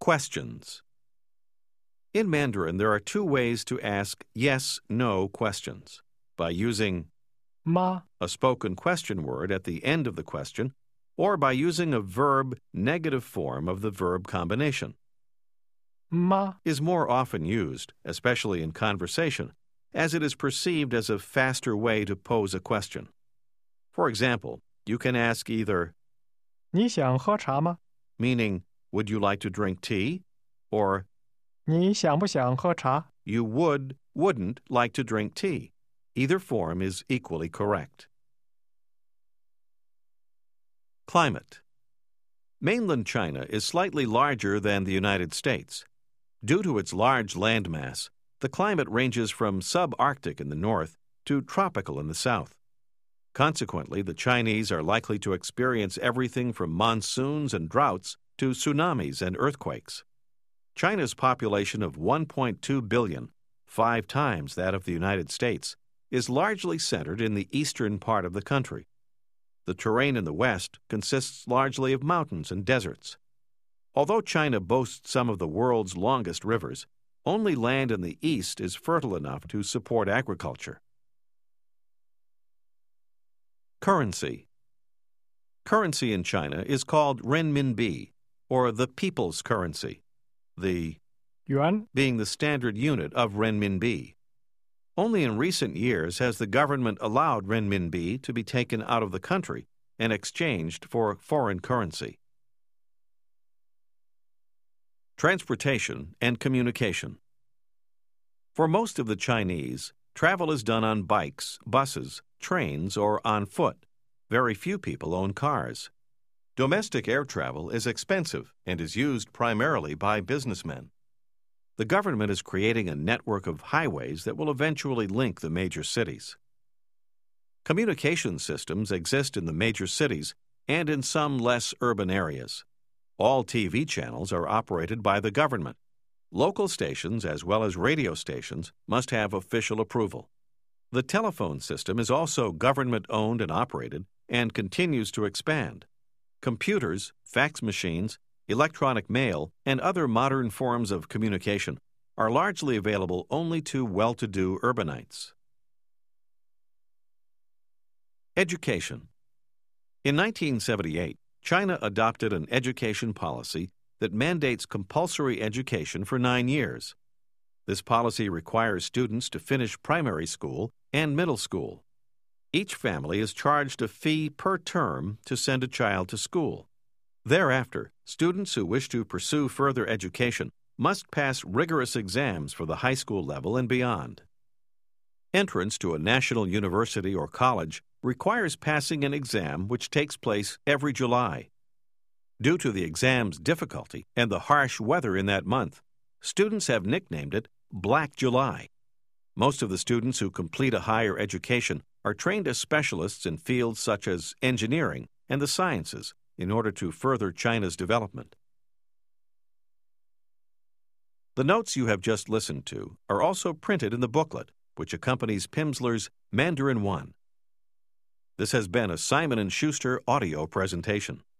Questions. In Mandarin, there are two ways to ask yes/no questions: by using 吗 a spoken question word at the end of the question, or by using a verb negative form of the verb combination. 吗 Is more often used, especially in conversation, as it is perceived as a faster way to pose a question. For example, you can ask either 你想喝茶吗 meaning, would you like to drink tea? Or 你想不想喝茶 you wouldn't like to drink tea. Either form is equally correct. Climate. Mainland China is slightly larger than the United States. Due to its large landmass, the climate ranges from subarctic in the north to tropical in the south. Consequently, the Chinese are likely to experience everything from monsoons and droughts to tsunamis and earthquakes. China's population of 1.2 billion, 5 times that of the United States, is largely centered in the eastern part of the country. The terrain in the west consists largely of mountains and deserts. Although China boasts some of the world's longest rivers, only land in the east is fertile enough to support agriculture. Currency. Currency in China is called renminbi, or the people's currency, the 元 being the standard unit of renminbi. Only in recent years has the government allowed renminbi to be taken out of the country and exchanged for foreign currency. Transportation and communication. For most of the Chinese, travel is done on bikes, buses, trains, or on foot. Very few people own cars. Domestic air travel is expensive and is used primarily by businessmen. The government is creating a network of highways that will eventually link the major cities. Communication systems exist in the major cities and in some less urban areas. All TV channels are operated by the government. Local stations, as well as radio stations, must have official approval. The telephone system is also government-owned and operated and continues to expand. Computers, fax machines, electronic mail, and other modern forms of communication are largely available only to well-to-do urbanites. Education. In 1978, China adopted an education policy that mandates compulsory education for 9 years. This policy requires students to finish primary school and middle school. Each family is charged a fee per term to send a child to school. Thereafter, students who wish to pursue further education must pass rigorous exams for the high school level and beyond. Entrance to a national university or college requires passing an exam which takes place every July. Due to the exam's difficulty and the harsh weather in that month, students have nicknamed it Black July. Most of the students who complete a higher education are trained as specialists in fields such as engineering and the sciences in order to further China's development. The notes you have just listened to are also printed in the booklet, which accompanies Pimsleur's Mandarin 1. This has been a Simon & Schuster audio presentation.